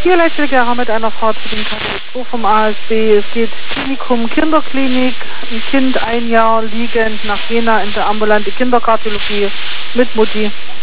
4 Lächelgärer mit einer Fahrt für den KD2 vom ASB. Es geht Klinikum Kinderklinik, ein Kind 1 Jahr liegend nach Jena in der ambulante Kinderkardiologie mit Mutti.